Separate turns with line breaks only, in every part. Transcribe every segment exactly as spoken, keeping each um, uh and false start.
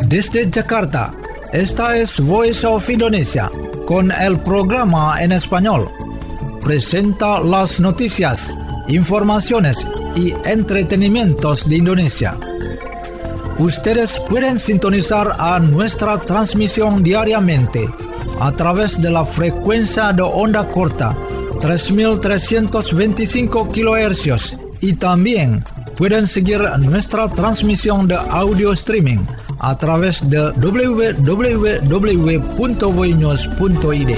Desde Jakarta, esta es Voice of Indonesia, con el programa en español. Presenta las noticias, informaciones y entretenimientos de Indonesia. Ustedes pueden sintonizar a nuestra transmisión diariamente a través de la frecuencia de onda corta tres mil trescientos veinticinco kilohercios y también pueden seguir nuestra transmisión de audio streaming a través de w w w punto voinews punto i d.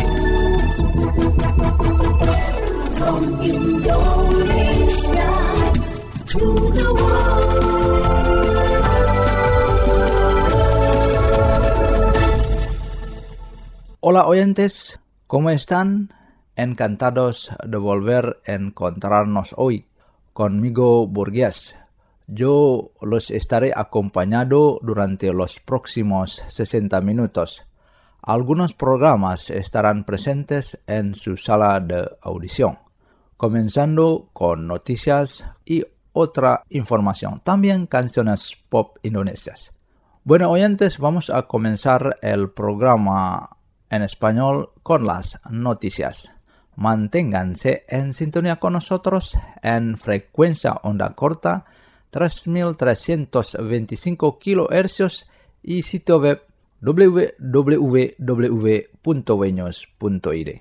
From Indonesia to the world.
Hola oyentes, ¿cómo están? Encantados de volver a encontrarnos hoy. Conmigo Burgués. Yo los estaré acompañando durante los próximos sesenta minutos. Algunos programas estarán presentes en su sala de audición, comenzando con noticias y otra información, también canciones pop indonesias. Bueno, oyentes, vamos a comenzar el programa en español con las noticias. Manténganse en sintonía con nosotros en frecuencia onda corta tres mil trescientos veinticinco kilohercios y sitio web w w w punto voinews punto i d.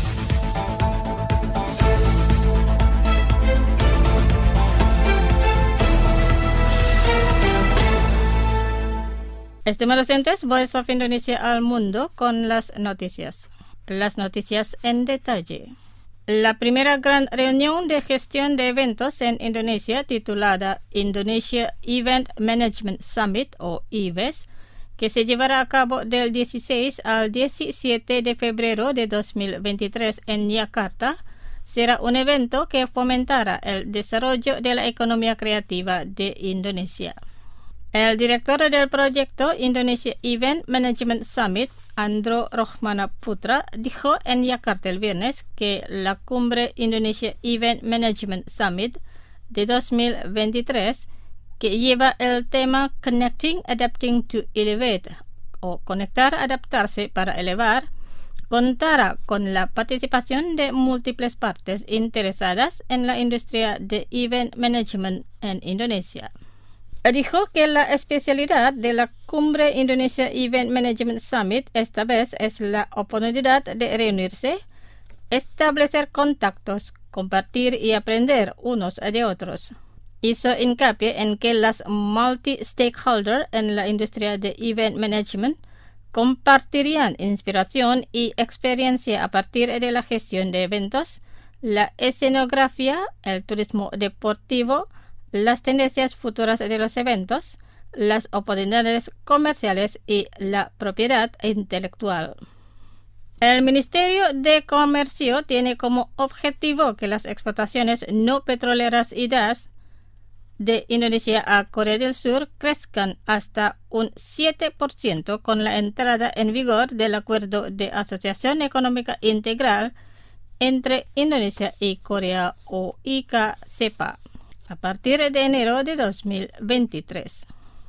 Estimados oyentes, Voice of Indonesia al mundo con las noticias. Las noticias en detalle. La primera gran reunión de gestión de eventos en Indonesia, titulada Indonesia Event Management Summit o I V E S, que se llevará a cabo del dieciséis al diecisiete de febrero de dos mil veintitrés en Yakarta, será un evento que fomentará el desarrollo de la economía creativa de Indonesia. El director del proyecto Indonesia Event Management Summit, Andro Rohmana Putra, dijo en Yakarta el viernes que la cumbre Indonesia Event Management Summit de dos mil veintitrés, que lleva el tema Connecting, Adapting to Elevate, o conectar, adaptarse para elevar, contará con la participación de múltiples partes interesadas en la industria de event management en Indonesia. Dijo que la especialidad de la Cumbre Indonesia Event Management Summit esta vez es la oportunidad de reunirse, establecer contactos, compartir y aprender unos de otros. Hizo hincapié en que las multi-stakeholders en la industria de event management compartirían inspiración y experiencia a partir de la gestión de eventos, la escenografía, el turismo deportivo, las tendencias futuras de los eventos, las oportunidades comerciales y la propiedad intelectual. El Ministerio de Comercio tiene como objetivo que las exportaciones no petroleras y gas de Indonesia a Corea del Sur crezcan hasta un siete por ciento con la entrada en vigor del Acuerdo de Asociación Económica Integral entre Indonesia y Corea o I C A C E P A. A partir de enero de dos mil veintitrés.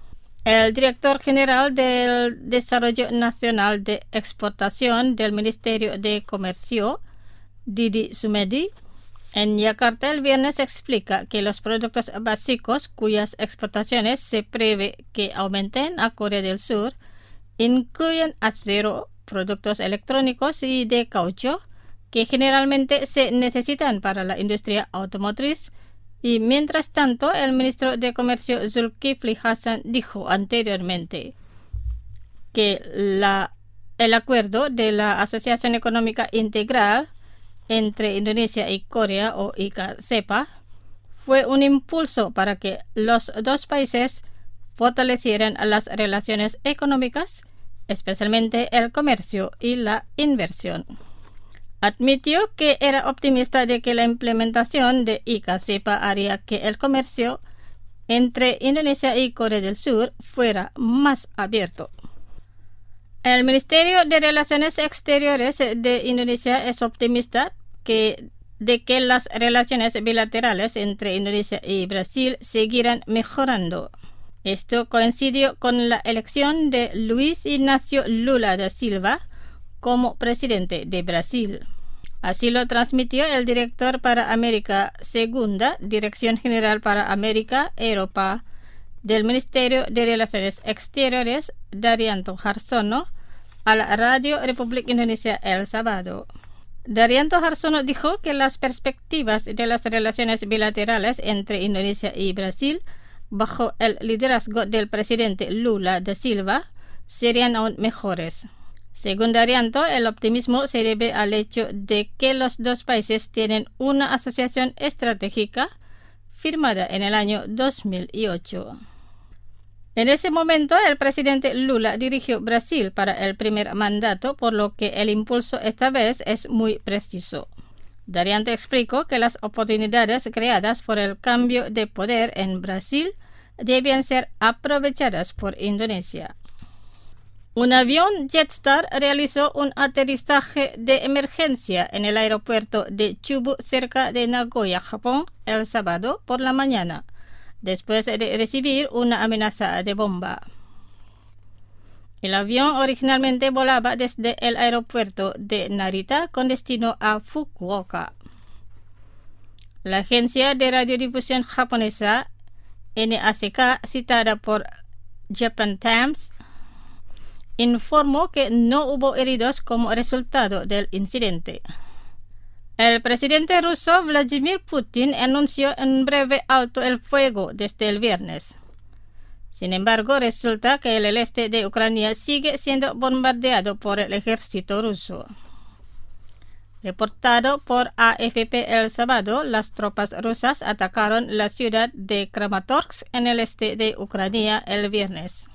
El director general del Desarrollo Nacional de Exportación del Ministerio de Comercio, Didi Sumedi, en Yakarta el viernes explica que los productos básicos cuyas exportaciones se prevé que aumenten a Corea del Sur incluyen acero, productos electrónicos y de caucho, que generalmente se necesitan para la industria automotriz. Y mientras tanto, el ministro de Comercio Zulkifli Hasan dijo anteriormente que la, el acuerdo de la Asociación Económica Integral entre Indonesia y Corea o I C A C E P A fue un impulso para que los dos países fortalecieran las relaciones económicas, especialmente el comercio y la inversión. Admitió que era optimista de que la implementación de I C A C E P A haría que el comercio entre Indonesia y Corea del Sur fuera más abierto. El Ministerio de Relaciones Exteriores de Indonesia es optimista que, de que las relaciones bilaterales entre Indonesia y Brasil seguirán mejorando. Esto coincidió con la elección de Luis Ignacio Lula da Silva como presidente de Brasil. Así lo transmitió el director para América Segunda, Dirección General para América, Europa, del Ministerio de Relaciones Exteriores, Daryanto Harsono, a la Radio Republik Indonesia el sábado. Daryanto Harsono dijo que las perspectivas de las relaciones bilaterales entre Indonesia y Brasil, bajo el liderazgo del presidente Lula da Silva, serían aún mejores. Según Daryanto, el optimismo se debe al hecho de que los dos países tienen una asociación estratégica firmada en el año dos mil ocho. En ese momento, el presidente Lula dirigió Brasil para el primer mandato, por lo que el impulso esta vez es muy preciso. Daryanto explicó que las oportunidades creadas por el cambio de poder en Brasil debían ser aprovechadas por Indonesia. Un avión Jetstar realizó un aterrizaje de emergencia en el aeropuerto de Chubu, cerca de Nagoya, Japón, el sábado por la mañana, después de recibir una amenaza de bomba. El avión originalmente volaba desde el aeropuerto de Narita con destino a Fukuoka. La agencia de radiodifusión japonesa N A C K, citada por Japan Times, informó que no hubo heridos como resultado del incidente. El presidente ruso Vladimir Putin anunció un breve alto el fuego desde el viernes. Sin embargo, resulta que el este de Ucrania sigue siendo bombardeado por el ejército ruso. Reportado por A F P el sábado, las tropas rusas atacaron la ciudad de Kramatorsk en el este de Ucrania el viernes.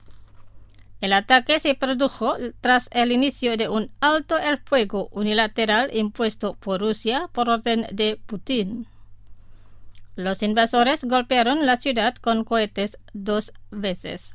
El ataque se produjo tras el inicio de un alto el fuego unilateral impuesto por Rusia por orden de Putin. Los invasores golpearon la ciudad con cohetes dos veces.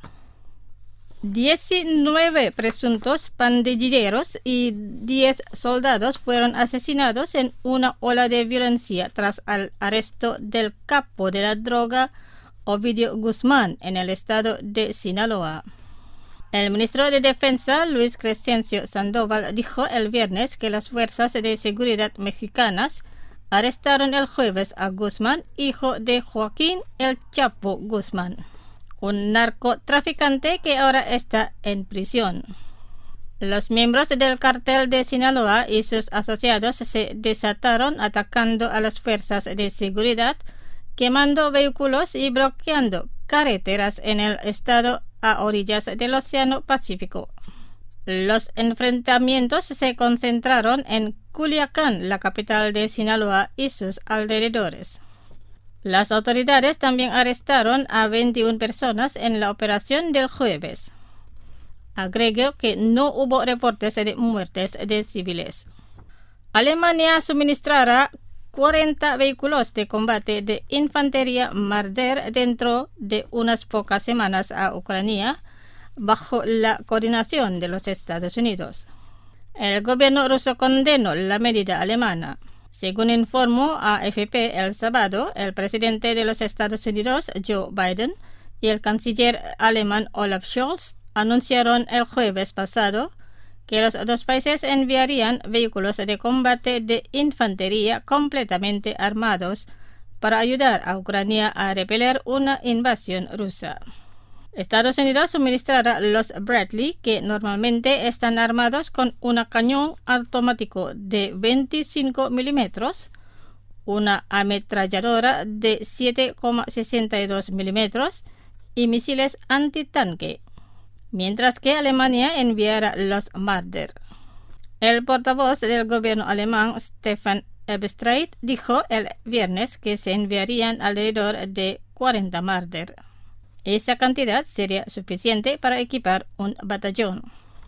diecinueve presuntos pandilleros y diez soldados fueron asesinados en una ola de violencia tras el arresto del capo de la droga Ovidio Guzmán en el estado de Sinaloa. El ministro de Defensa, Luis Crescencio Sandoval, dijo el viernes que las fuerzas de seguridad mexicanas arrestaron el jueves a Guzmán, hijo de Joaquín El Chapo Guzmán, un narcotraficante que ahora está en prisión. Los miembros del cartel de Sinaloa y sus asociados se desataron atacando a las fuerzas de seguridad, quemando vehículos y bloqueando carreteras en el estado a orillas del Océano Pacífico. Los enfrentamientos se concentraron en Culiacán, la capital de Sinaloa, y sus alrededores. Las autoridades también arrestaron a veintiuna personas en la operación del jueves. Agregó que no hubo reportes de muertes de civiles. Alemania suministrará cuarenta vehículos de combate de infantería Marder dentro de unas pocas semanas a Ucrania, bajo la coordinación de los Estados Unidos. El gobierno ruso condenó la medida alemana. Según informó a A F P el sábado, el presidente de los Estados Unidos, Joe Biden, y el canciller alemán Olaf Scholz anunciaron el jueves pasado que los dos países enviarían vehículos de combate de infantería completamente armados para ayudar a Ucrania a repeler una invasión rusa. Estados Unidos suministrará los Bradley, que normalmente están armados con un cañón automático de veinticinco milímetros, una ametralladora de siete coma sesenta y dos milímetros y misiles antitanque, mientras que Alemania enviará los Marder. El portavoz del gobierno alemán, Stefan Hebestreit, dijo el viernes que se enviarían alrededor de cuarenta Marder. Esa cantidad sería suficiente para equipar un batallón.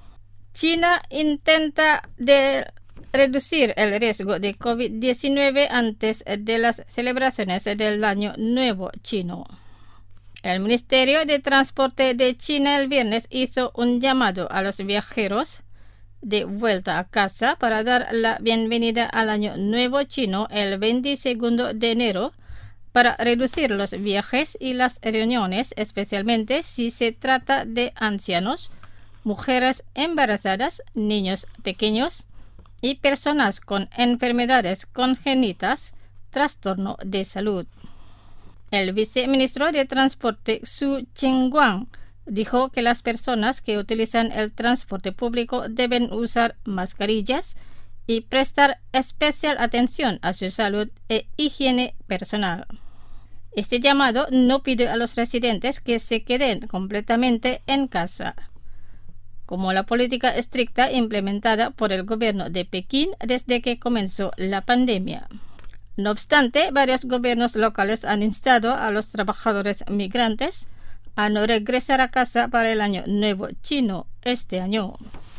China intenta de reducir el riesgo de COVID diecinueve antes de las celebraciones del Año Nuevo Chino. El Ministerio de Transporte de China el viernes hizo un llamado a los viajeros de vuelta a casa para dar la bienvenida al Año Nuevo Chino el veintiséis de enero, para reducir los viajes y las reuniones, especialmente si se trata de ancianos, mujeres embarazadas, niños pequeños y personas con enfermedades congénitas, trastorno de salud. El viceministro de Transporte Su Ching-guang dijo que las personas que utilizan el transporte público deben usar mascarillas y prestar especial atención a su salud e higiene personal. Este llamado no pide a los residentes que se queden completamente en casa, como la política estricta implementada por el gobierno de Pekín desde que comenzó la pandemia. No obstante, varios gobiernos locales han instado a los trabajadores migrantes a no regresar a casa para el Año Nuevo Chino este año.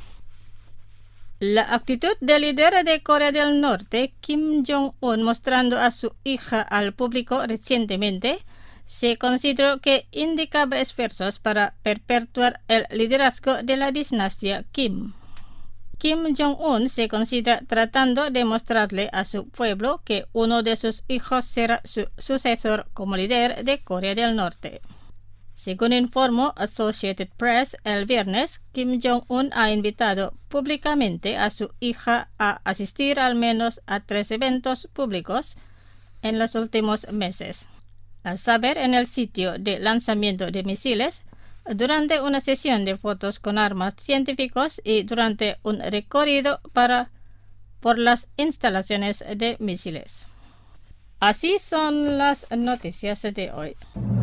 La actitud del líder de Corea del Norte, Kim Jong-un, mostrando a su hija al público recientemente, se consideró que indicaba esfuerzos para perpetuar el liderazgo de la dinastía Kim. Kim Jong-un se considera tratando de mostrarle a su pueblo que uno de sus hijos será su sucesor como líder de Corea del Norte. Según informó Associated Press el viernes, Kim Jong-un ha invitado públicamente a su hija a asistir al menos a tres eventos públicos en los últimos meses, a saber, en el sitio de lanzamiento de misiles, durante una sesión de fotos con armas científicos y durante un recorrido para, por las instalaciones de misiles. Así son las noticias de hoy.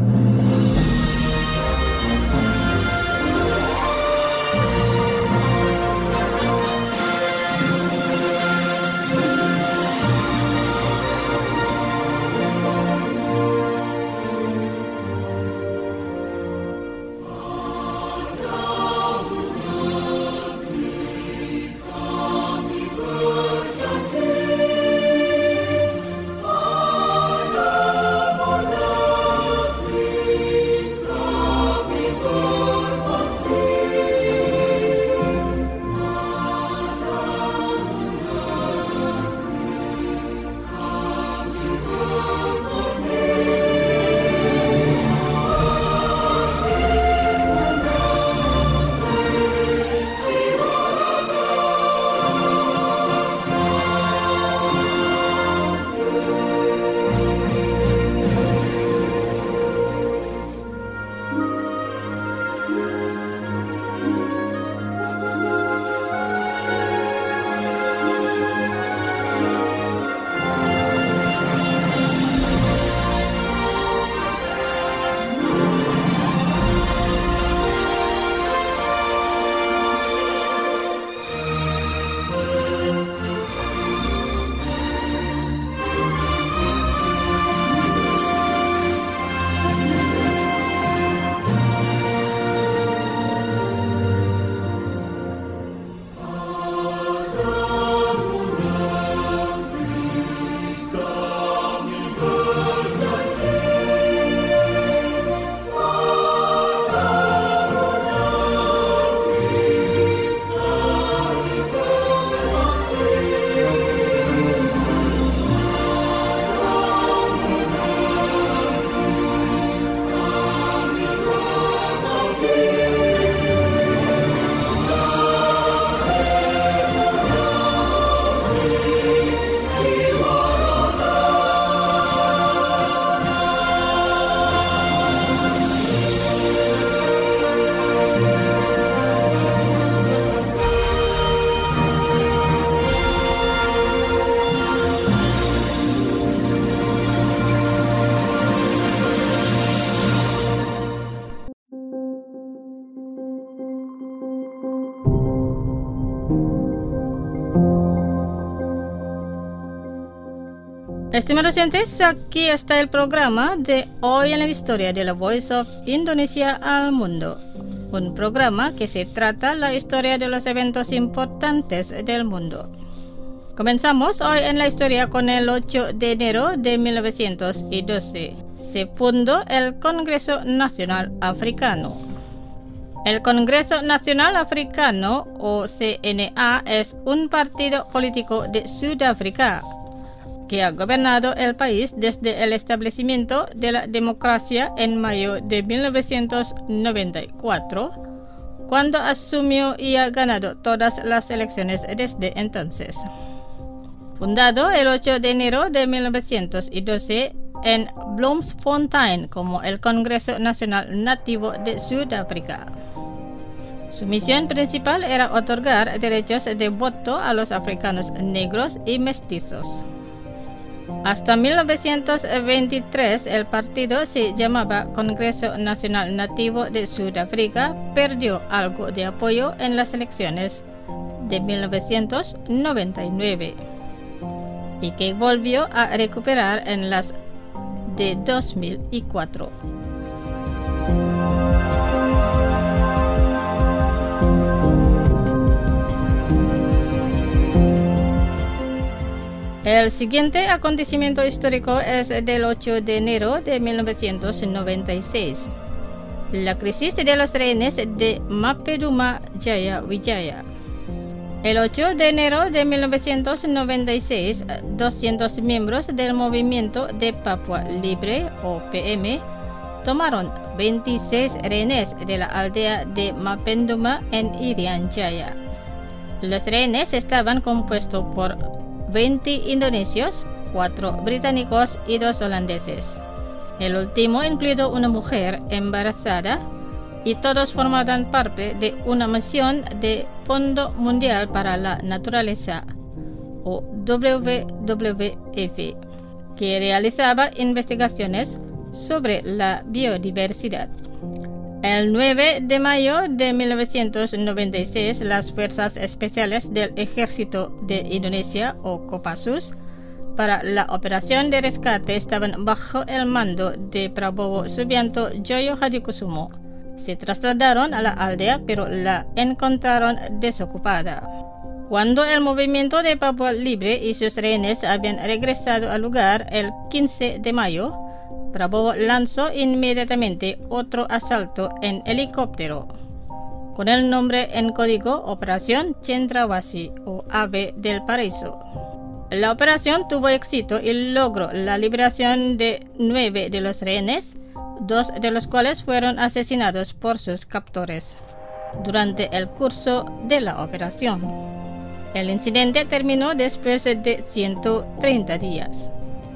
Estimados oyentes, aquí está el programa de Hoy en la Historia de la Voice of Indonesia al Mundo. Un programa que se trata la historia de los eventos importantes del mundo. Comenzamos hoy en la historia con el ocho de enero de mil novecientos doce. Se fundó el Congreso Nacional Africano. El Congreso Nacional Africano, o C N A, es un partido político de Sudáfrica que ha gobernado el país desde el establecimiento de la democracia en mayo de mil novecientos noventa y cuatro, cuando asumió y ha ganado todas las elecciones desde entonces. Fundado el ocho de enero de mil novecientos doce en Bloemfontein como el Congreso Nacional Nativo de Sudáfrica. Su misión principal era otorgar derechos de voto a los africanos negros y mestizos. Hasta mil novecientos veintitrés el partido se llamaba Congreso Nacional Nativo de Sudáfrica, perdió algo de apoyo en las elecciones de mil novecientos noventa y nueve y que volvió a recuperar en las de dos mil cuatro. El siguiente acontecimiento histórico es del ocho de enero de mil novecientos noventa y seis, la crisis de los rehenes de Mapeduma Jaya Wijaya. El ocho de enero de mil novecientos noventa y seis, doscientos miembros del movimiento de Papua Libre, o P M, tomaron veintiséis rehenes de la aldea de Mapenduma en Irian Jaya. Los rehenes estaban compuestos por veinte indonesios, cuatro británicos y dos holandeses. El último incluyó una mujer embarazada y todos formaban parte de una misión de Fondo Mundial para la Naturaleza, o W W F, que realizaba investigaciones sobre la biodiversidad. El nueve de mayo de mil novecientos noventa y seis, las Fuerzas Especiales del Ejército de Indonesia, o Kopassus, para la operación de rescate estaban bajo el mando de Prabowo Subianto Joyo Hadikusumo. Se trasladaron a la aldea, pero la encontraron desocupada. Cuando el movimiento de Papua Libre y sus rehenes habían regresado al lugar el quince de mayo, Prabowo lanzó inmediatamente otro asalto en helicóptero, con el nombre en código Operación Cendrawasih o Ave del Paraíso. La operación tuvo éxito y logró la liberación de nueve de los rehenes, dos de los cuales fueron asesinados por sus captores durante el curso de la operación. El incidente terminó después de ciento treinta días.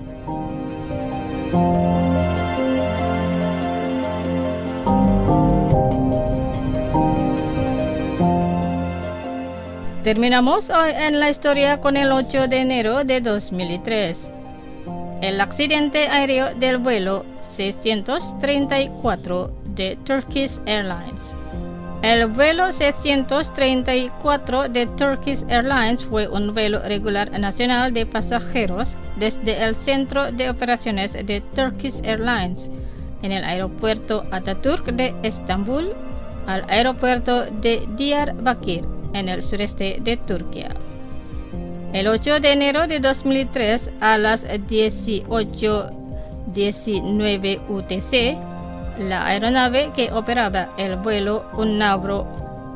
Terminamos hoy en la historia con el ocho de enero de dos mil tres. El accidente aéreo del vuelo seiscientos treinta y cuatro de Turkish Airlines. El vuelo seiscientos treinta y cuatro de Turkish Airlines fue un vuelo regular nacional de pasajeros desde el centro de operaciones de Turkish Airlines en el aeropuerto Atatürk de Estambul al aeropuerto de Diyarbakir en el sureste de Turquía. El ocho de enero de dos mil tres a las dieciocho diecinueve U T C, la aeronave que operaba el vuelo Unnavro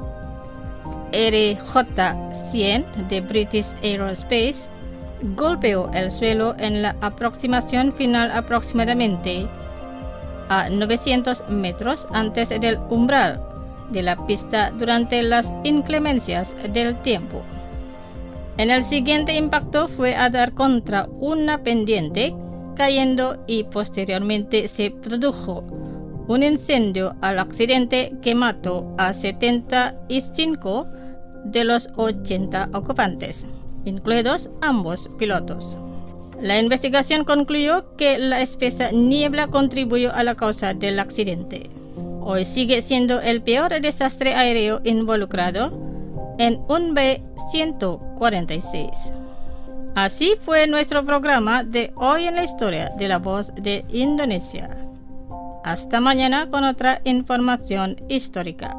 R J cien de British Aerospace golpeó el suelo en la aproximación final aproximadamente a novecientos metros antes del umbral de la pista durante las inclemencias del tiempo. En el siguiente impacto fue a dar contra una pendiente, cayendo y posteriormente se produjo un incendio al accidente que mató a setenta y cinco de los ochenta ocupantes, incluidos ambos pilotos. La investigación concluyó que la espesa niebla contribuyó a la causa del accidente. Hoy sigue siendo el peor desastre aéreo involucrado en un B ciento cuarenta y seis. Así fue nuestro programa de Hoy en la Historia de la Voz de Indonesia. Hasta mañana con otra información histórica.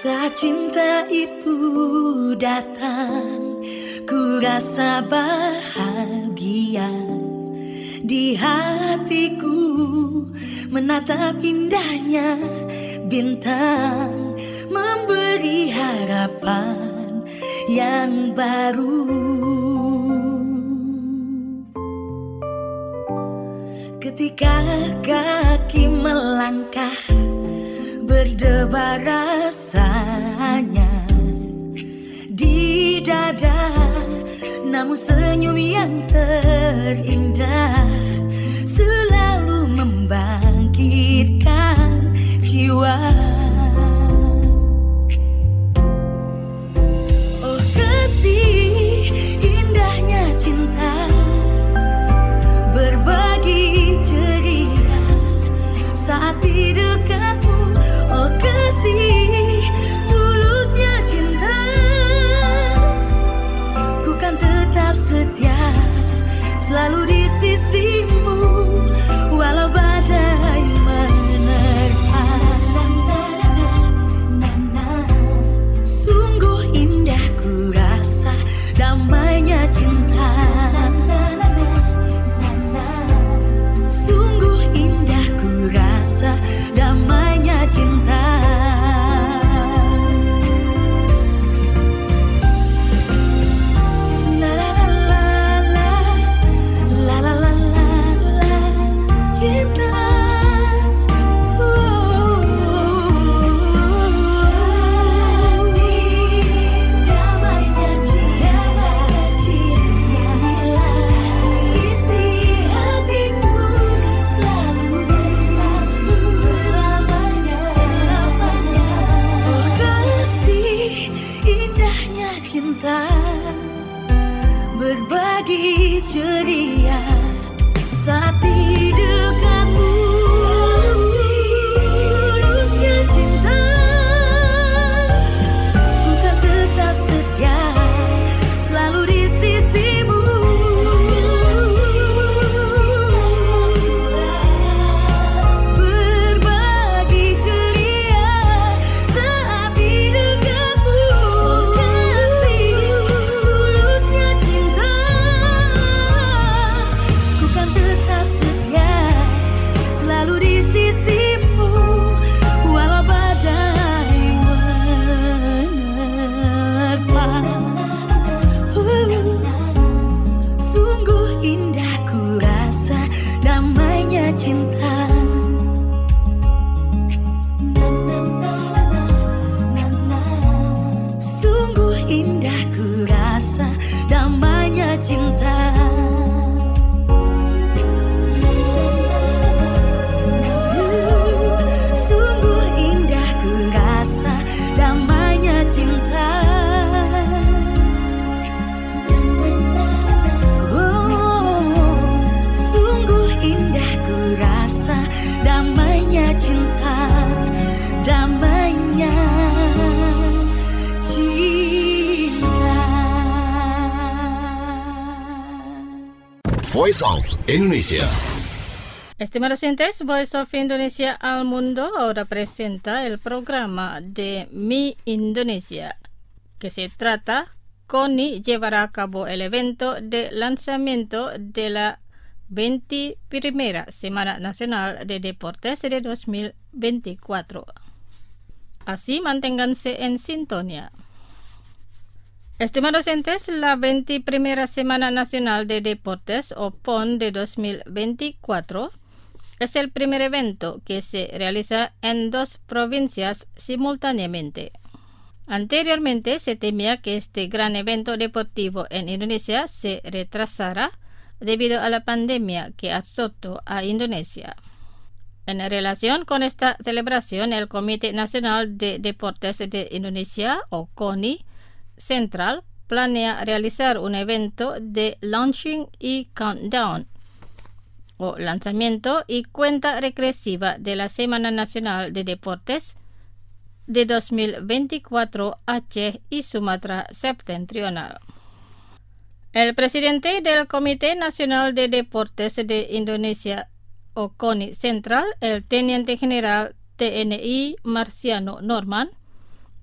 Saat cinta itu datang, ku rasa bahagia di hatiku, menatap indahnya bintang, memberi harapan yang baru. Ketika kaki melangkah, berdebar rasanya di dada, namun senyum yang terindah selalu membangkitkan jiwa. Oh kasih, indahnya cinta, berbagi ceria saat di dekatmu. Oh kasih, tulusnya cinta, ku kan tetap setia selalu di sisimu, walau badai menerpa. Sungguh indah ku rasa damainya cinta. Sungguh indah ku rasa damainya cinta. La la la la la, la la la la la, cinta. Oh, damainya cinta, isi hatiku selalu selalu selamanya selamanya. Oh kasih, indahnya cinta, berbagi ceria saat di dekatmu. Tulusnya cinta, ku kan tetap setia selalu di sisimu. Berbagi ceria saat di dekatmu. Kasih, tulusnya cinta, ku kan tetap setia selalu di sisimu, walau badai menerpa. Sungguh indah ku rasa damainya cinta. Sungguh indah ku rasa damainya cinta. Sungguh indah ku rasa damainya cinta. Oh, sungguh indah ku rasa damainya cinta. Damainya cinta.
Voice of Indonesia.
Estimados oyentes, Voice of Indonesia al Mundo ahora presenta el programa de Mi Indonesia, que se trata, CONI llevará a cabo el evento de lanzamiento de la veintiprimera Semana Nacional de Deportes de dos mil veinticuatro. Así manténganse en sintonía. Estimados oyentes, la veintiprimera Semana Nacional de Deportes o P O N de dos mil veinticuatro es el primer evento que se realiza en dos provincias simultáneamente. Anteriormente se temía que este gran evento deportivo en Indonesia se retrasara debido a la pandemia que azotó a Indonesia. En relación con esta celebración, el Comité Nacional de Deportes de Indonesia, o CONI, Central, planea realizar un evento de launching y countdown, o lanzamiento y cuenta regresiva de la Semana Nacional de Deportes de dos mil veinticuatro Aceh y Sumatra Septentrional. El presidente del Comité Nacional de Deportes de Indonesia, o CONI Central, el Teniente General T N I Marciano Norman,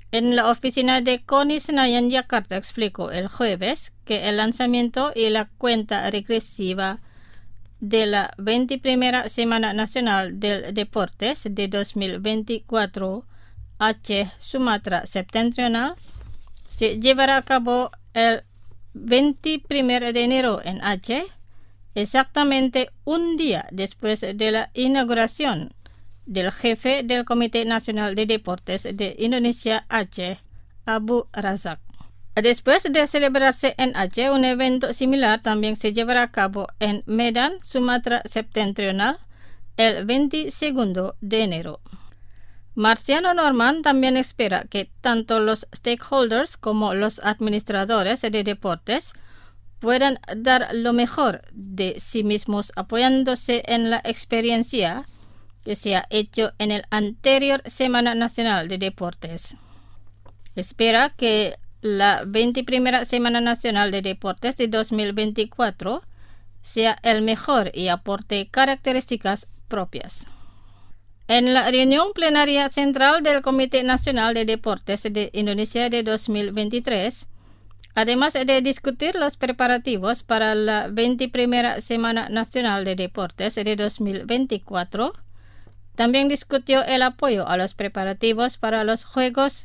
En la oficina de Koni Senayan, Yakarta, explicó el jueves que el lanzamiento y la cuenta regresiva de la veintiprimera Semana Nacional del Deportes de dos mil veinticuatro Aceh Sumatra Septentrional se llevará a cabo el veintiprimer de enero en Aceh, exactamente un día después de la inauguración del jefe del Comité Nacional de Deportes de Indonesia Aceh, Abu Razak. Después de celebrarse en Aceh, un evento similar también se llevará a cabo en Medan, Sumatra Septentrional, el veintiséis de enero. Marciano Norman también espera que tanto los stakeholders como los administradores de deportes puedan dar lo mejor de sí mismos apoyándose en la experiencia que se ha hecho en el anterior Semana Nacional de Deportes. Espera que la veintiprimera Semana Nacional de Deportes de dos mil veinticuatro sea el mejor y aporte características propias. En la reunión plenaria central del Comité Nacional de Deportes de Indonesia de dos mil veintitrés, además de discutir los preparativos para la veintiprimera Semana Nacional de Deportes de dos mil veinticuatro, también discutió el apoyo a los preparativos para los Juegos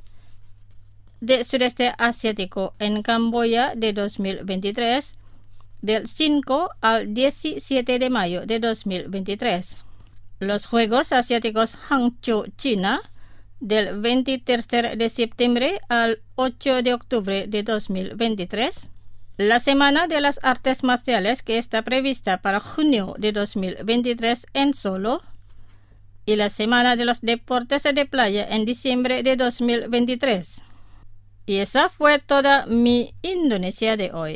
de Sudeste Asiático en Camboya de dos mil veintitrés, del cinco al diecisiete de mayo de dos mil veintitrés. Los Juegos Asiáticos Hangzhou, China, del veintitrés de septiembre al ocho de octubre de dos mil veintitrés. La Semana de las Artes Marciales, que está prevista para junio de dos mil veintitrés en Solo, y la Semana de los Deportes de Playa en diciembre de dos mil veintitrés. Y esa fue toda mi Indonesia de hoy.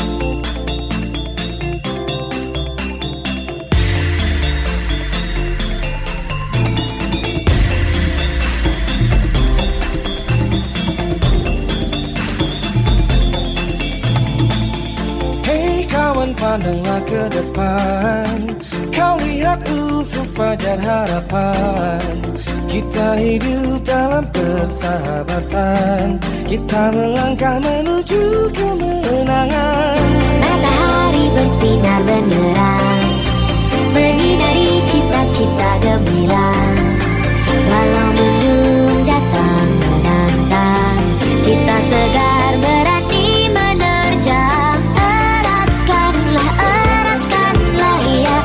Hey kawan, pandanglah ke depan. Kau lihat ufuk fajar harapan. Kita hidup dalam persahabatan. Kita melangkah menuju kemenangan.
Matahari bersinar benderang, menyinari cita-cita gembira. Walau mendung datang menantang, kita tegar berani menerjang. Eratkanlah, eratkanlah ya.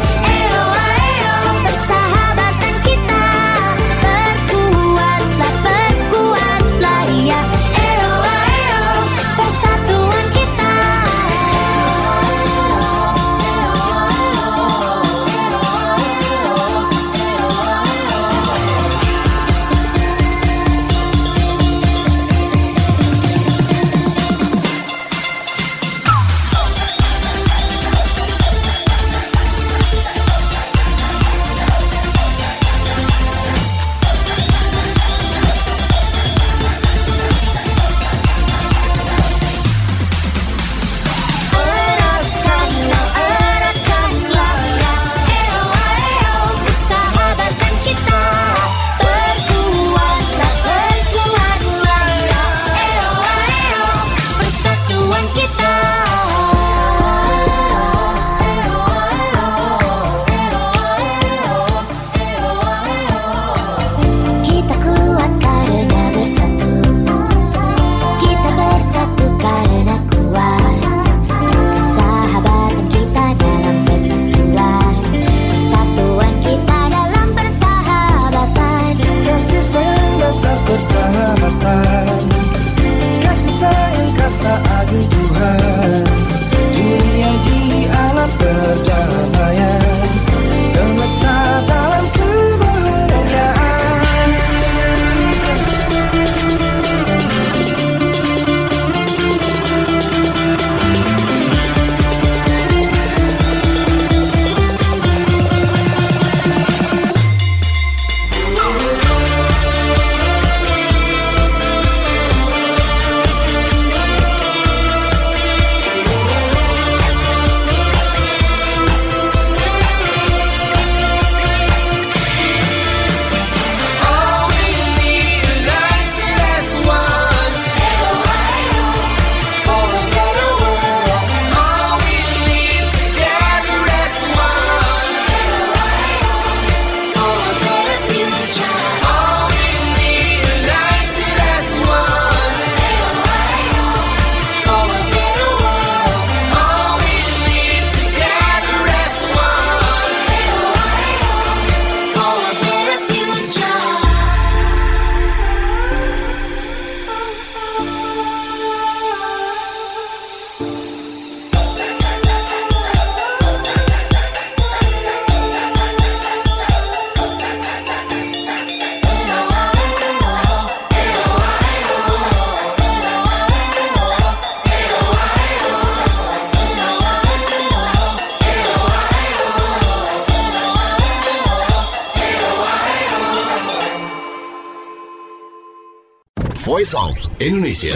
Voice of Indonesia.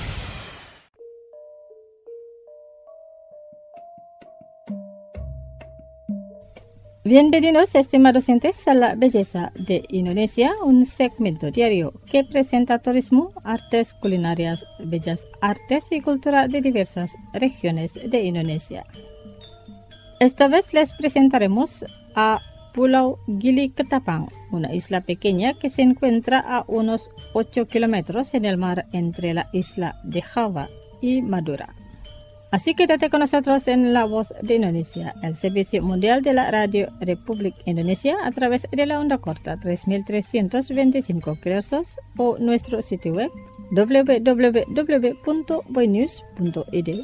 Bienvenidos, estimados oyentes, a La Belleza de Indonesia, un segmento diario que presenta turismo, artes culinarias, bellas artes y cultura de diversas regiones de Indonesia. Esta vez les presentaremos a Pulau Gili Ketapang, una isla pequeña que se encuentra a unos ocho kilómetros en el mar entre la isla de Java y Madura. Así que quédate con nosotros en La Voz de Indonesia, el servicio mundial de la Radio Republik Indonesia a través de la onda corta tres mil trescientos veinticinco kilohertz o nuestro sitio web w w w punto boynews punto i d.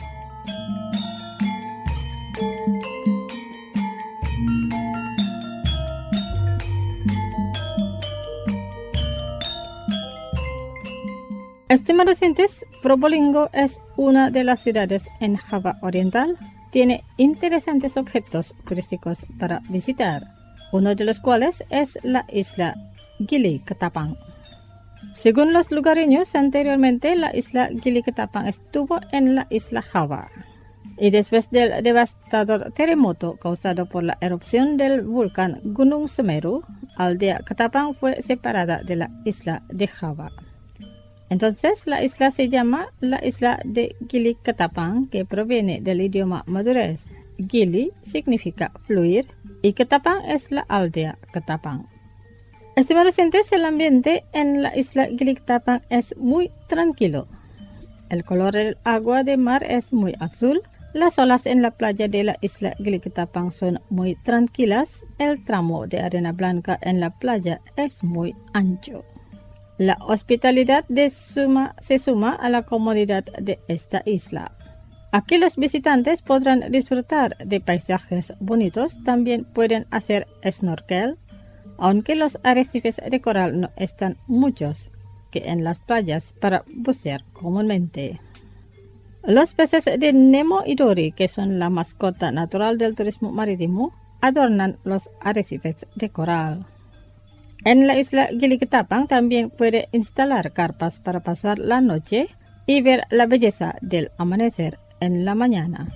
Estimados oyentes, Probolinggo es una de las ciudades en Java Oriental. Tiene interesantes objetos turísticos para visitar, uno de los cuales es la isla Gili Ketapang. Según los lugareños, anteriormente la isla Gili Ketapang estuvo en la isla Java. Y después del devastador terremoto causado por la erupción del volcán Gunung Semeru, aldea Ketapang fue separada de la isla de Java. Entonces, la isla se llama la isla de Gili Ketapang, que proviene del idioma madurés. Gili significa fluir y Ketapang es la aldea Ketapang. Estimados oyentes, el ambiente en la isla Gili Ketapang es muy tranquilo. El color del agua de mar es muy azul. Las olas en la playa de la isla Gili Ketapang son muy tranquilas. El tramo de arena blanca en la playa es muy ancho. La hospitalidad de suma, se suma a la comodidad de esta isla. Aquí los visitantes podrán disfrutar de paisajes bonitos, también pueden hacer snorkel, aunque los arrecifes de coral no están muchos que en las playas para bucear comúnmente. Los peces de Nemo y Dory, que son la mascota natural del turismo marítimo, adornan los arrecifes de coral. En la isla Gili Ketapang también puede instalar carpas para pasar la noche y ver la belleza del amanecer en la mañana.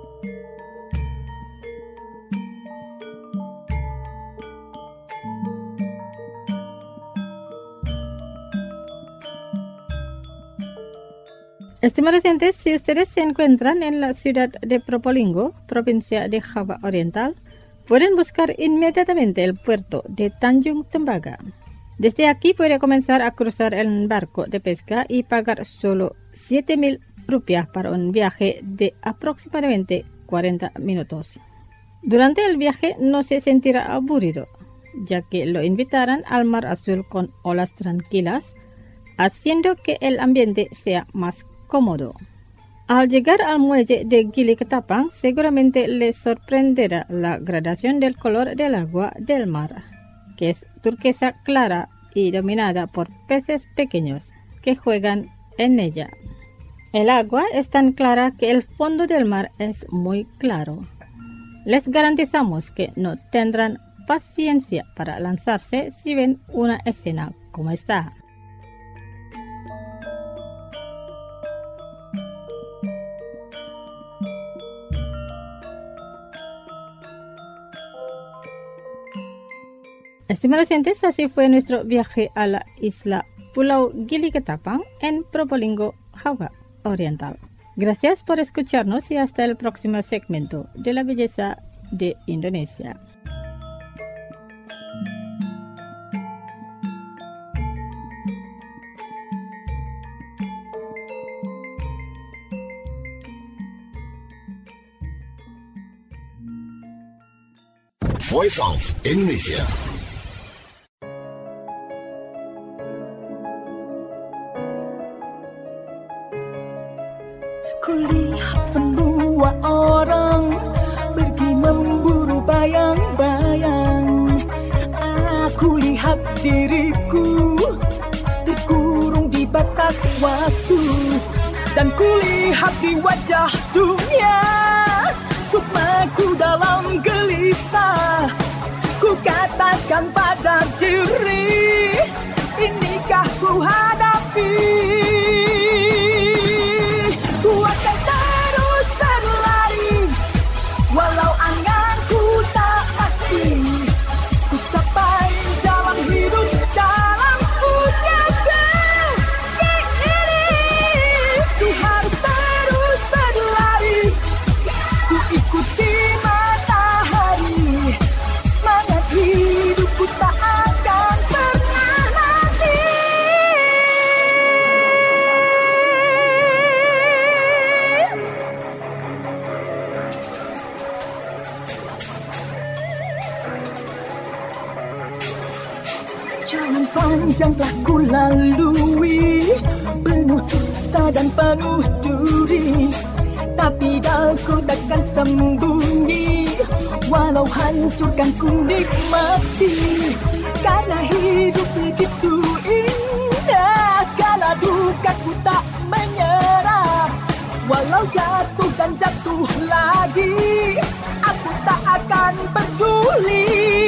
Estimados oyentes, si ustedes se encuentran en la ciudad de Probolinggo, provincia de Java Oriental, pueden buscar inmediatamente el puerto de Tanjung Tembaga. Desde aquí puede comenzar a cruzar el barco de pesca y pagar solo siete mil rupias para un viaje de aproximadamente cuarenta minutos. Durante el viaje no se sentirá aburrido, ya que lo invitarán al mar azul con olas tranquilas, haciendo que el ambiente sea más cómodo. Al llegar al muelle de Gili Ketapang, seguramente les sorprenderá la gradación del color del agua del mar, que es turquesa clara y dominada por peces pequeños que juegan en ella. El agua es tan clara que el fondo del mar es muy claro. Les garantizamos que no tendrán paciencia para lanzarse si ven una escena como esta. Estimados oyentes, así fue nuestro viaje a la isla Pulau Gili Ketapang en Probolinggo, Java Oriental. Gracias por escucharnos y hasta el próximo segmento de La Belleza de Indonesia.
Voice of Indonesia.
Kulihat semua orang pergi memburu bayang-bayang. Aku lihat diriku terkurung di batas waktu, dan kulihat di wajah dunia sukmaku dalam gelisah. Ku katakan pada diri, inikah ku hadapi Jalan panjang telah ku lalui, penuh dusta dan penuh duri, tapi daku takkan sembunyi, walau hancurkan ku nikmati. Karena hidup begitu indah, kala duka ku tak menyerah, walau jatuh dan jatuh lagi, aku tak akan peduli.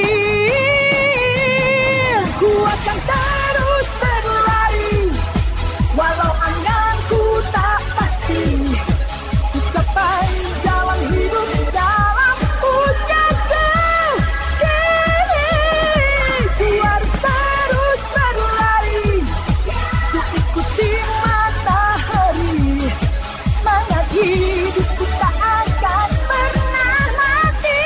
Ku akan terus berlari, walau anganku tak pasti, ku capai jalan hidup dalam usiaku kini. Ku harus terus berlari, ku ikuti matahari, semangat hidupku tak akan pernah mati.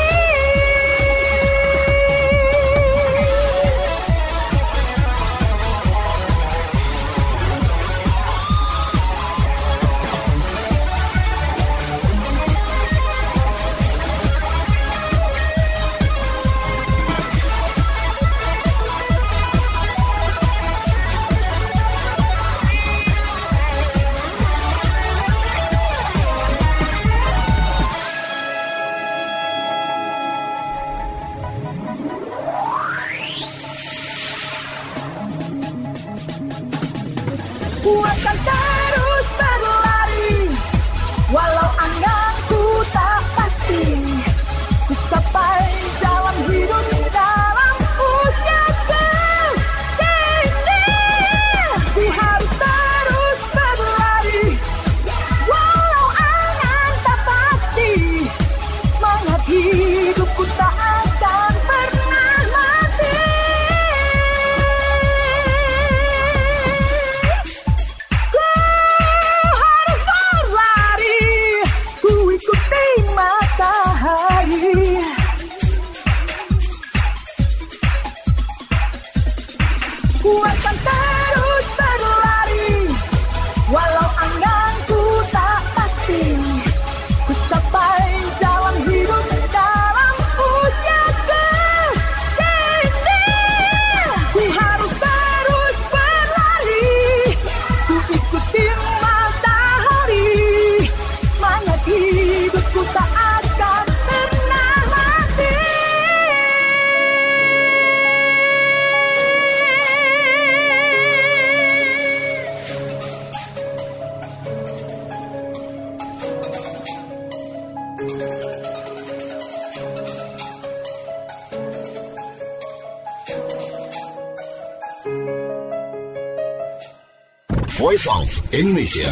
Ku akan terus berlari, walau anganku tak pasti, ku capai jalan hidup dalam usiaku kini. Ku harus terus berlari, walau angan tak pasti, semangat hidupku tak akan pernah mati. Ku akan terus berlari, walau anganku tak pasti, ku capai jalan hidup dalam usiaku kini. Ku harus terus berlari, ku ikuti matahari, semangat hidupku tak akan pernah mati.
Voice of Indonesia.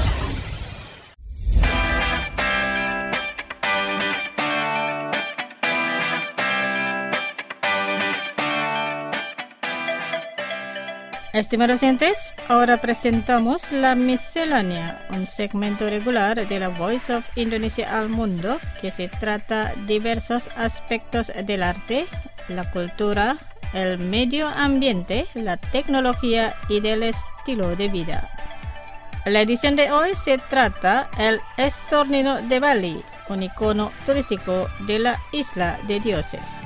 Estimados oyentes, ahora presentamos La Miscelánea, un segmento regular de la Voice of Indonesia al mundo que se trata diversos aspectos del arte, la cultura, el medio ambiente, la tecnología y del estilo de vida. La edición de hoy se trata el Estornino de Bali, un icono turístico de la Isla de Dioses.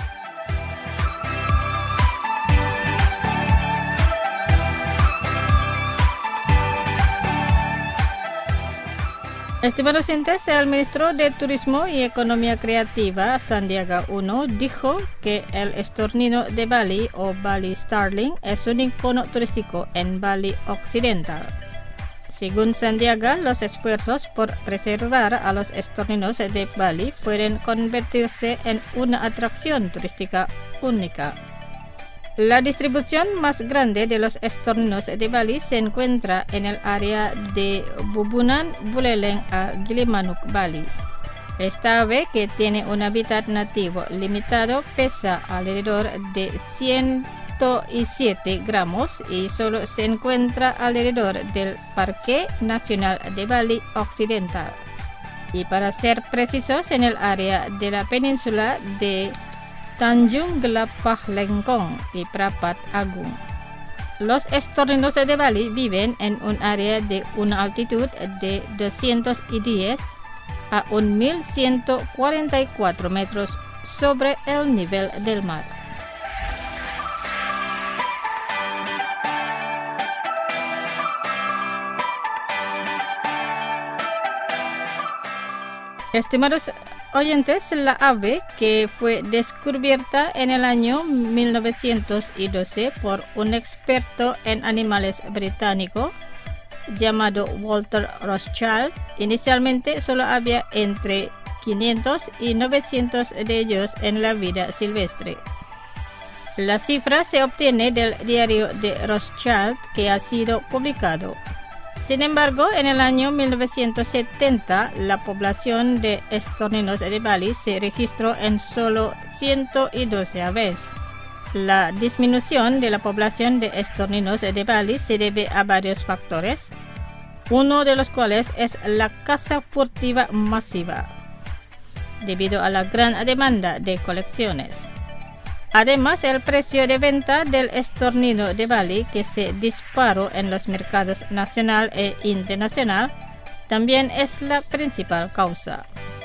Estimados oyentes, el ministro de Turismo y Economía Creativa, Sandiaga Uno, dijo que el Estornino de Bali o Bali Starling es un icono turístico en Bali Occidental. Según Sandiaga, los esfuerzos por preservar a los estorninos de Bali pueden convertirse en una atracción turística única. La distribución más grande de los estorninos de Bali se encuentra en el área de Bubunan, Buleleng a Gilimanuk, Bali. Esta ave, que tiene un hábitat nativo limitado, pesa alrededor de ciento siete gramos y solo se encuentra alrededor del Parque Nacional de Bali Occidental. Y para ser precisos, en el área de la península de Tanjung Gelapah Lengkong y Prapat Agung. Los estorninos de Bali viven en un área de una altitud de doscientos diez a mil ciento cuarenta y cuatro metros sobre el nivel del mar. Estimados oyentes, la ave que fue descubierta en el año mil novecientos doce por un experto en animales británico llamado Walter Rothschild, inicialmente solo había entre quinientos y novecientos de ellos en la vida silvestre. La cifra se obtiene del diario de Rothschild que ha sido publicado. Sin embargo, en el año mil novecientos setenta, la población de estorninos de Bali se registró en solo ciento doce aves. La disminución de la población de estorninos de Bali se debe a varios factores, uno de los cuales es la caza furtiva masiva, debido a la gran demanda de colecciones. Además, el precio de venta del estornino de Bali, que se disparó en los mercados nacional e internacional, también es la principal causa.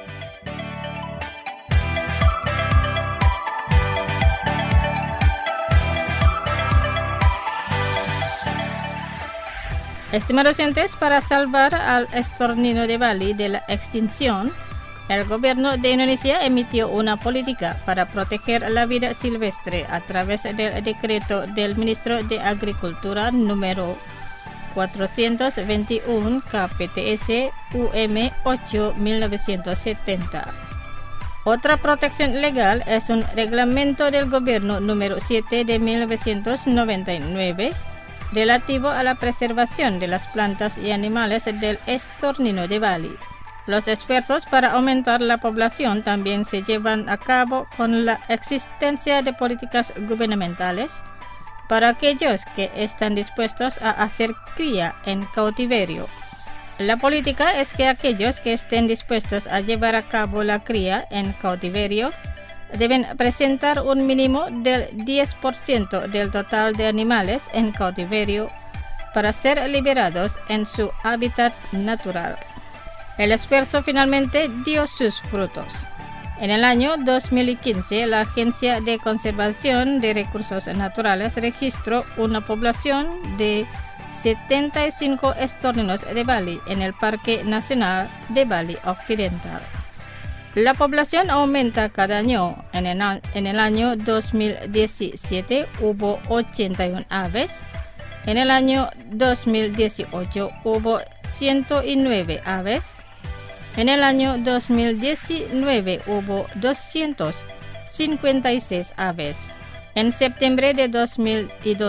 Estimados oyentes, para salvar al estornino de Bali de la extinción, el gobierno de Indonesia emitió una política para proteger la vida silvestre a través del decreto del ministro de Agricultura número cuatrocientos veintiuno K P T S U M ocho mil novecientos setenta. Otra protección legal es un reglamento del gobierno número siete de mil novecientos noventa y nueve relativo a la preservación de las plantas y animales del estornino de Bali. Los esfuerzos para aumentar la población también se llevan a cabo con la existencia de políticas gubernamentales para aquellos que están dispuestos a hacer cría en cautiverio. La política es que aquellos que estén dispuestos a llevar a cabo la cría en cautiverio deben presentar un mínimo del diez por ciento del total de animales en cautiverio para ser liberados en su hábitat natural. El esfuerzo finalmente dio sus frutos. En el año dos mil quince, la Agencia de Conservación de Recursos Naturales registró una población de setenta y cinco estorninos de Bali en el Parque Nacional de Bali Occidental. La población aumenta cada año. En el, en el año dos mil diecisiete hubo ochenta y una aves. En el año dos mil dieciocho hubo ciento nueve aves. En el año dos mil diecinueve hubo doscientas cincuenta y seis aves. En septiembre de dos mil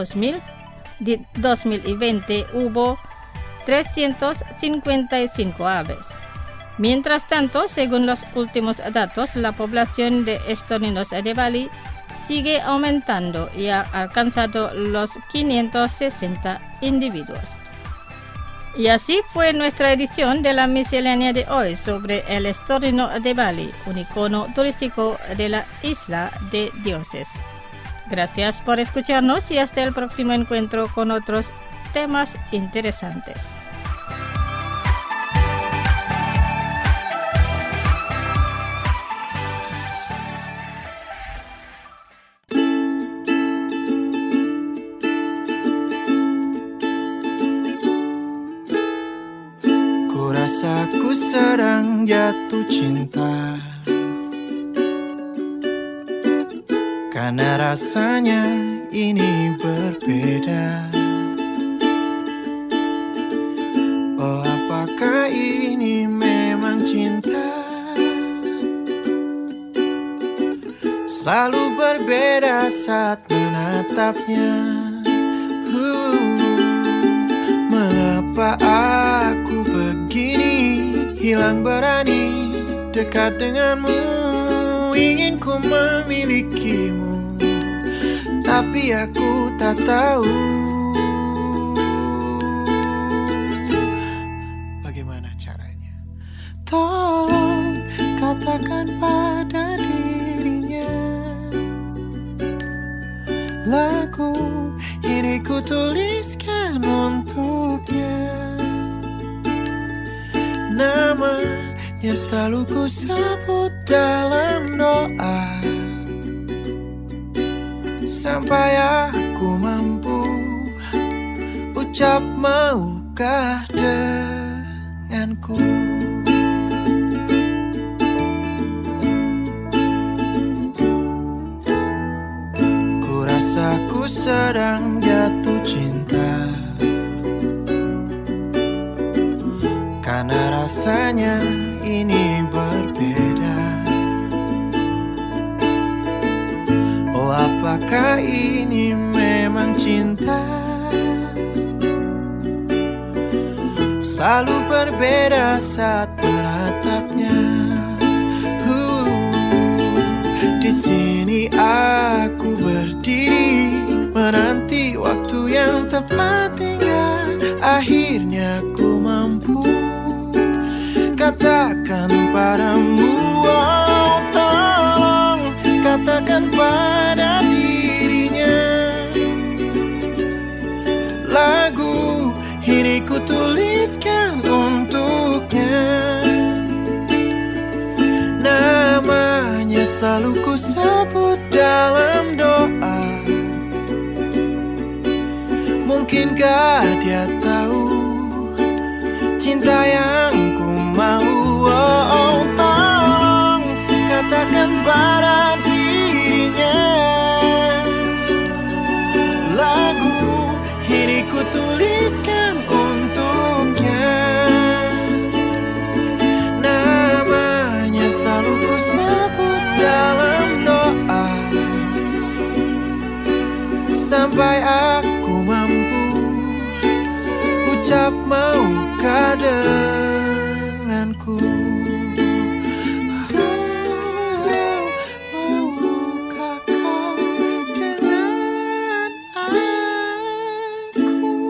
veinte hubo trescientas cincuenta y cinco aves. Mientras tanto, según los últimos datos, la población de estorninos de Bali sigue aumentando y ha alcanzado los quinientos sesenta individuos. Y así fue nuestra edición de la miscelánea de hoy sobre el estornino de Bali, un icono turístico de la isla de dioses. Gracias por escucharnos y hasta el próximo encuentro con otros temas interesantes.
Aku sedang jatuh cinta, karena rasanya ini berbeda. Oh, apakah ini memang cinta? Selalu berbeda saat menatapnya. uh, Mengapa aku begini, hilang berani dekat denganmu? Ingin ku memilikimu, tapi aku tak tahu bagaimana caranya. Tolong katakan pada dirinya, lagu ini ku tuliskan untuknya. Namanya selalu ku sebut dalam doa, sampai aku mampu ucap maukah denganku. rasa ku sedang jatuh cinta, karena rasanya ini berbeda. Oh, apakah ini memang cinta? Selalu berbeda saat menatapnya. Di sini aku berdiri menanti waktu yang tepat hingga akhirnya ku mampu katakan padamu, oh tolong katakan pada dirinya, lagu ini ku tuliskan untuknya. Namanya selalu ku sebut dalam doa. Mungkinkah dia tahu cinta yang ku mau? Oh, oh tolong katakan pada dirinya, lagu ini ku tuliskan untuknya. Namanya selalu ku sebut dalam doa, sampai aku mampu ucap maukah denganku. Maukah kau dengan aku?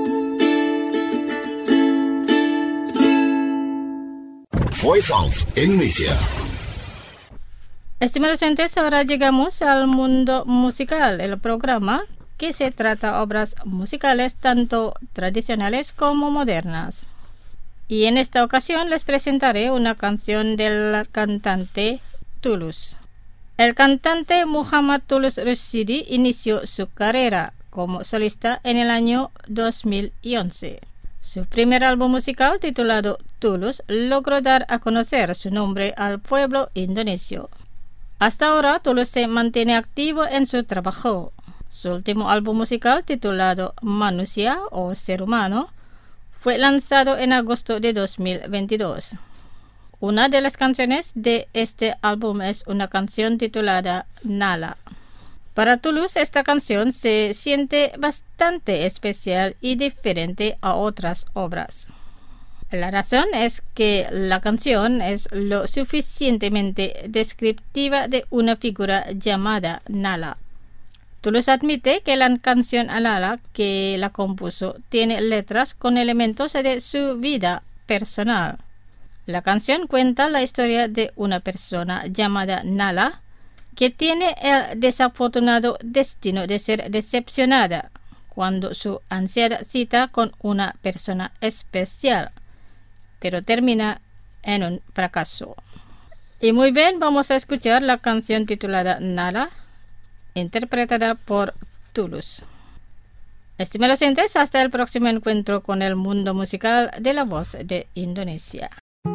Voice of Indonesia.
Estimados oyentes, ahora llegamos al mundo musical, el programa que se trata obras musicales tanto tradicionales como modernas. Y en esta ocasión les presentaré una canción del cantante Tulus. El cantante Muhammad Tulus Rashidi inició su carrera como solista en el año dos mil once. Su primer álbum musical, titulado Tulus, logró dar a conocer su nombre al pueblo indonesio. Hasta ahora, Tulus se mantiene activo en su trabajo. Su último álbum musical, titulado Manusia o Ser Humano, fue lanzado en agosto de dos mil veintidós. Una de las canciones de este álbum es una canción titulada Nala. Para Tulus, esta canción se siente bastante especial y diferente a otras obras. La razón es que la canción es lo suficientemente descriptiva de una figura llamada Nala. Tulus admite que la canción Nala que la compuso tiene letras con elementos de su vida personal. La canción cuenta la historia de una persona llamada Nala que tiene el desafortunado destino de ser decepcionada cuando su ansiada cita con una persona especial, pero termina en un fracaso. Y muy bien, vamos a escuchar la canción titulada Nala, interpretada por Tulus. Estimados oyentes, hasta el próximo encuentro con el mundo musical de la voz de Indonesia.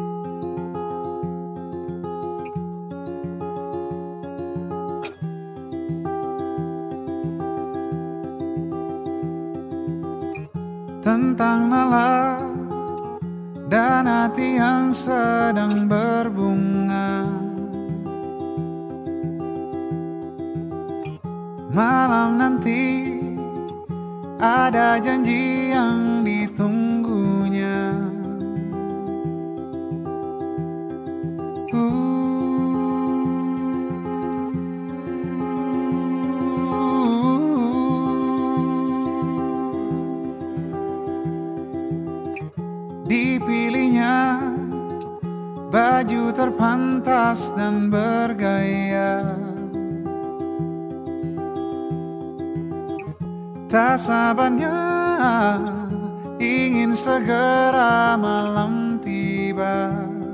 Tentang nala dan hati yang sedang berbunga, malam nanti ada janji yang ditunggunya. uh. Dipilihnya baju terpantas dan bergaya, tak sabarnya ingin segera malam tiba.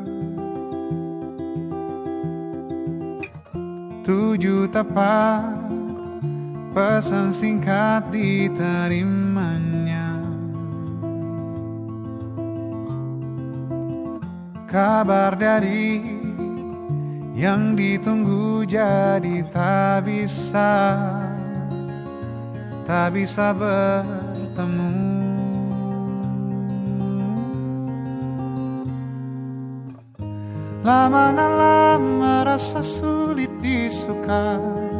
Tujuh tepat pesan singkat diterimanya. Kabar dari yang ditunggu jadi tak bisa tak bisa bertemu. Lama-lama rasa sulit disuka,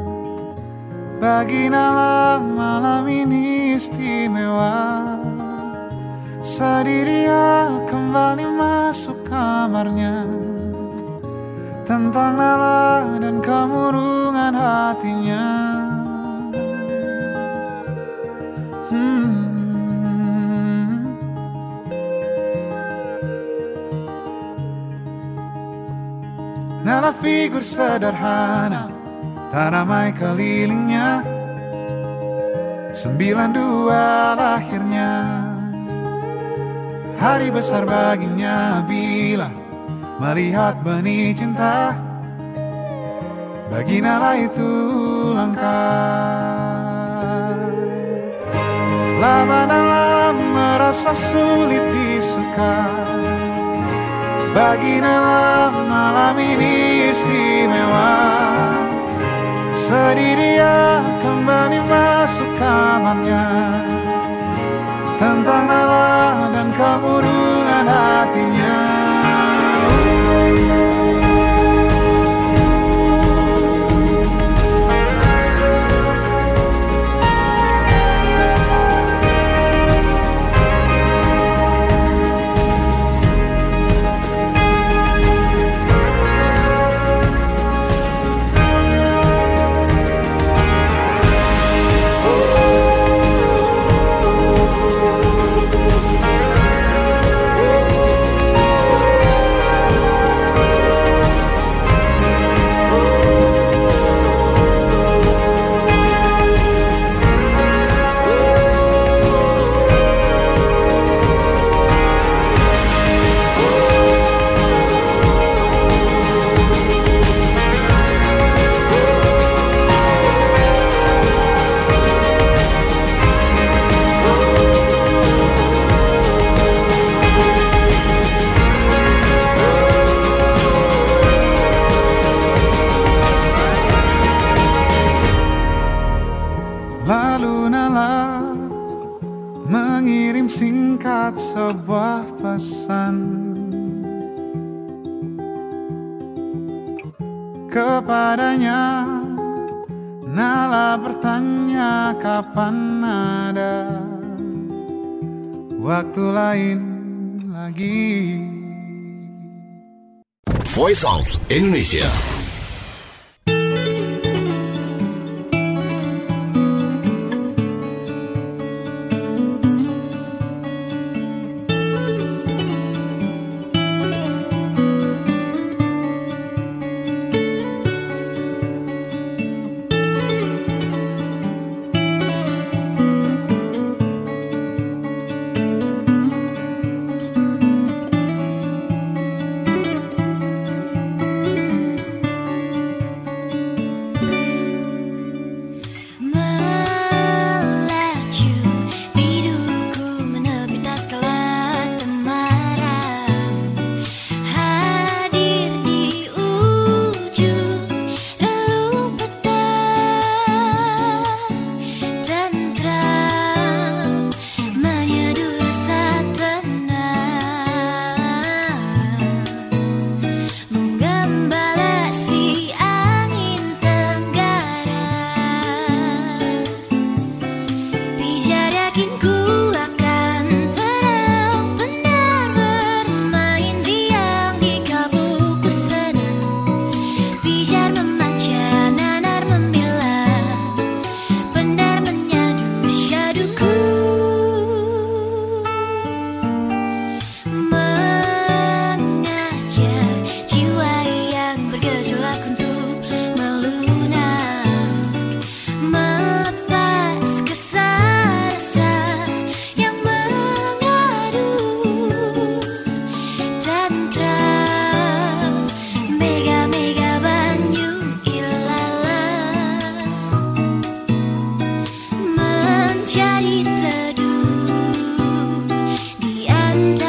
bagilah malam ini istimewa. Sedih dia kembali masuk kamarnya, tentang lala dan kemurungan hatinya. hmm. Nala figur sederhana, tak ramai kelilingnya. Sembilan dua lahirnya, hari besar baginya bila melihat benih cinta. Bagi Nala itu langka. Lama-lama merasa sulit disuka, bagi Nala malam ini istimewa. Sedih dia kembali masuk kamarnya, tentang Nala dan kemurungan hatinya. Lalu Nala mengirim singkat sebuah pesan kepadanya. Nala bertanya kapan ada waktu lain lagi.
Voice of Indonesia.
Jadi teduh di antara